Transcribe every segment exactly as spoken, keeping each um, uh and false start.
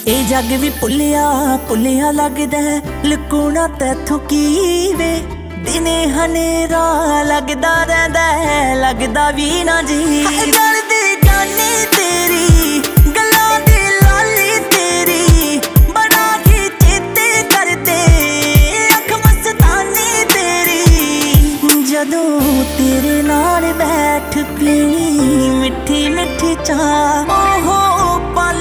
ए जग भी भुलिया भुलिया लगदा लुकूना तैथों की वे। दिने हनेरा लगदा रहिंदा लगदा भी ना जी। दर्दी जानी तेरी गल्लां दी लाली तेरी बड़ा ही चेते करदे अख मस्तानी तेरी। जदों तेरे नाल बैठ पीनी मिठी मिठी चाह ओहो पल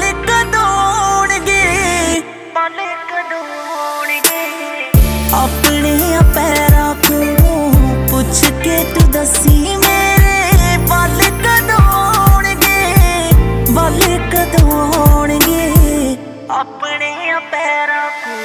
अपने पैरां को पुछ के तू दसी मेरे पल कदों होणगे पल कदों होणगे अपने पैरां को।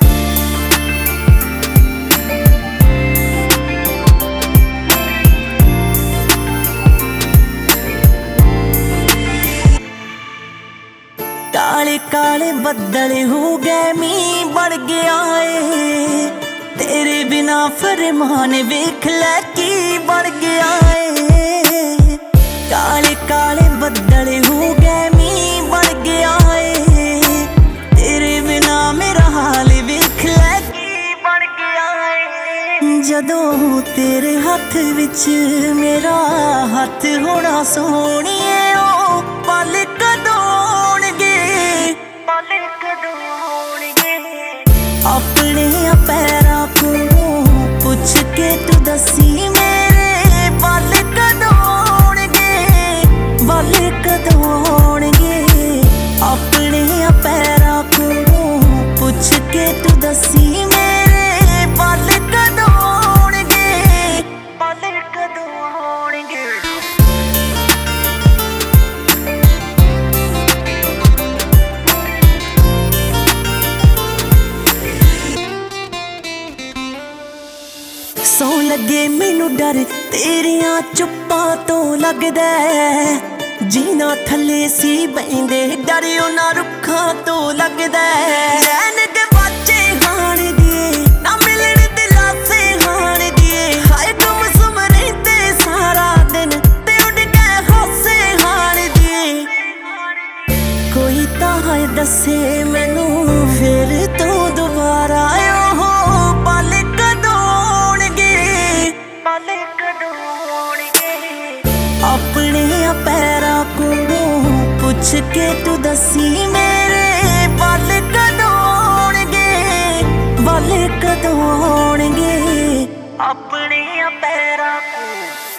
काले काले बदल हो गए मीं बढ़ गया है तेरे बिना फरमान वेख लै की बढ़ गया है। काले काले बदल हो गए मीं बढ़ गया है तेरे बिना मेरा हाल वेख लै की बढ़ गया है। जदों तेरे हथ विच मेरा हथ होना सोहणिए ओ पल कदों होणगे पल कदों होणगे अपने पैरां को पुछ के तू दसी मेरे पल कदों होणगे पल कदों होणगे अपने पैरां को पुछ के तू दसी मेरे पल कदों होणगे पल कदों होणगे। सौ लगे मैनू डर तेरिया चुप्पां तो लगदा जीना थले सी बहिंदे डर उन्हां रुखां तो लगदा। चैन दे बाजे हाण दिए ना मिलण दिलासे हाण दिए हाय तुम सुम रहिंदे सारा दिन ते उड़ गए हासे हाण दिए। कोई तां है दसे मैनू फिर तो दोबारा ओहो पल अपने पैरां को पुछ के तू दसी मेरे पल कदों होणगे पल कदों होणगे अपने पैरां को।